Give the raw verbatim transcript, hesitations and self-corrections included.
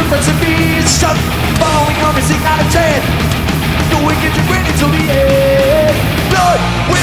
friends and me is shut. Following on missing out of ten. No, we get you ready till the end. Blood.